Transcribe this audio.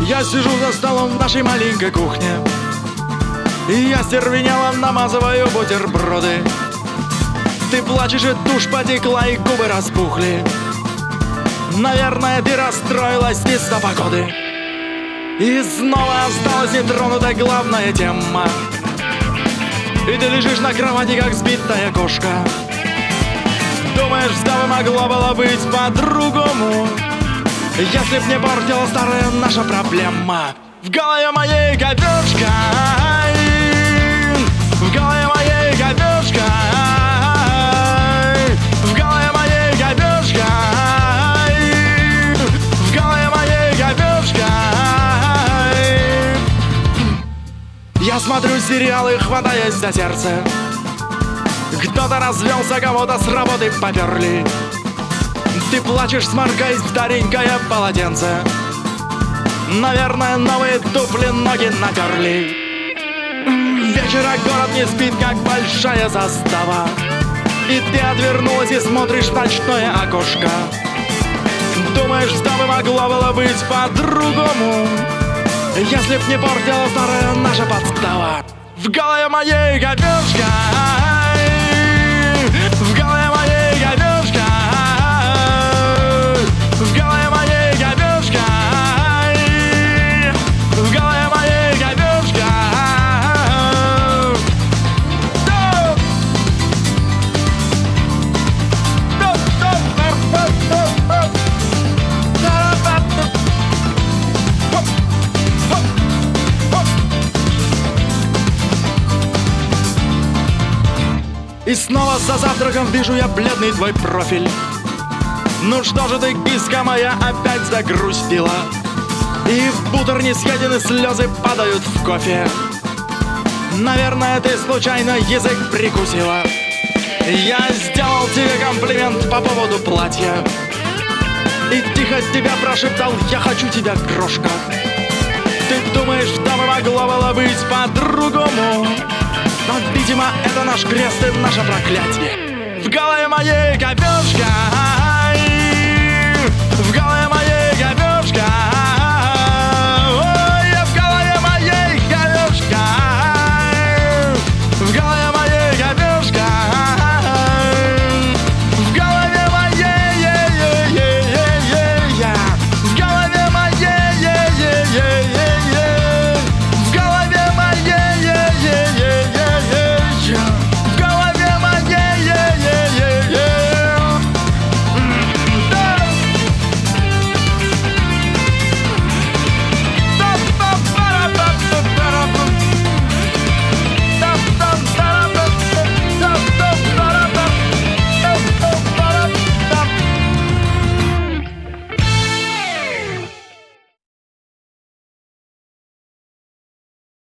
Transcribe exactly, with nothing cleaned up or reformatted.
Я сижу за столом в нашей маленькой кухне, и я стервенело намазываю бутерброды. Ты плачешь, и тушь потекла, и губы распухли. Наверное, ты расстроилась из-за погоды. И снова осталась нетронутой главная тема. И ты лежишь на кровати, как сбитая кошка. Думаешь, всё бы могло было быть по-другому, если б не портила старая наша проблема. В голове моей говёшка, в голове моей говёшка, в голове моей говёшка, в голове моей говёшка. Я смотрю сериалы, хватаясь за сердце. Кто-то развелся, кого-то с работы поперли. Ты плачешь, сморкаясь в старенькое полотенце. Наверное, новые туфли ноги натерли. Вечера город не спит, как большая застава. И ты отвернулась и смотришь в ночное окошко. Думаешь, что бы могло было быть по-другому, если б не портила старая наша подстава. В голове моей говёшка, в голове моей говёшка, в голове моей говёшка, в голове моей говёшка. И снова за завтраком вижу я бледный твой профиль. Ну что же ты, киска моя, опять загрустила? И в бутер не съедены слезы падают в кофе. Наверное, ты случайно язык прикусила. Я сделал тебе комплимент по поводу платья и тихо тебя прошептал: я хочу тебя, крошка. Ты думаешь, что бы могло было быть по-другому, но, видимо, это наш крест и наше проклятие. В голове моей говёшка,